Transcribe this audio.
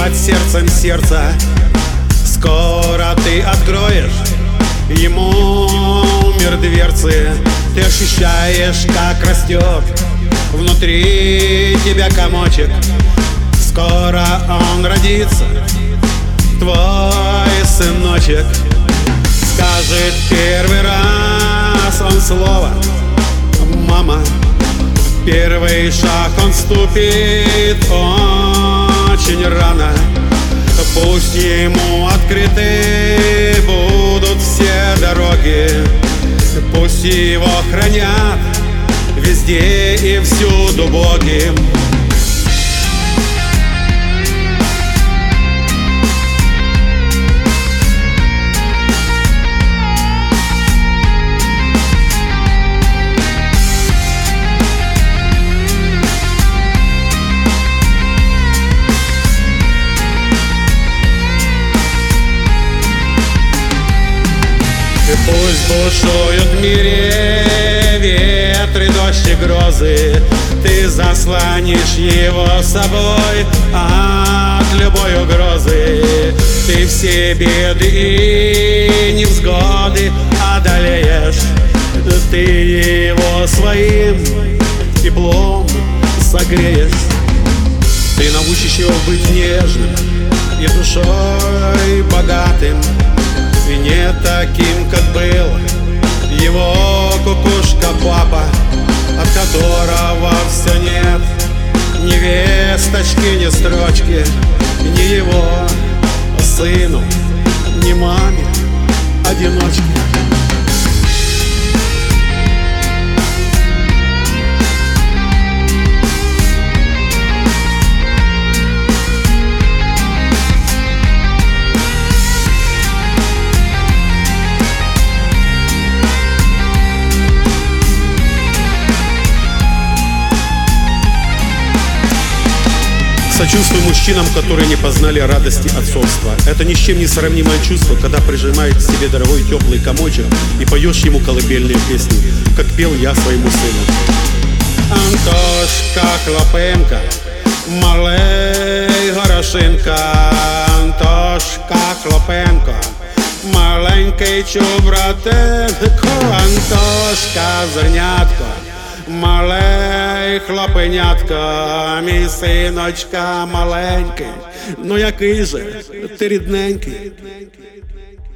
под сердцем сердца. Скоро ты откроешь ему мир дверцы. Ты ощущаешь, как растет внутри тебя комочек. Скоро он родится, твой сыночек. Скажет первый раз он слово «мама». Первый шаг он ступит очень рано. Пусть ему открыты будут все дороги. Пусть его хранят везде и всюду боги. Пусть бушуют в мире ветры, дождь и грозы. Ты заслонишь его собой от любой угрозы. Ты все беды и невзгоды одолеешь. Ты его своим теплом согреешь. Ты научишь его быть нежным и душой богатым, и не таким, как был его кукушка папа, от которого все нет ни весточки, ни строчки, ни его сыну, ни маме одиночке. Сочувствую мужчинам, которые не познали радости отцовства. Это ни с чем не сравнимое чувство, когда прижимаешь к себе дорогой теплый комочек и поешь ему колыбельные песни, как пел я своему сыну. Антошка Хлопенко, малий горошинка. Антошка Хлопенко, маленький чубратенко. Антошка зернятко, малий хлопенятко, мій синочка маленький. Ну який же ти рідненький.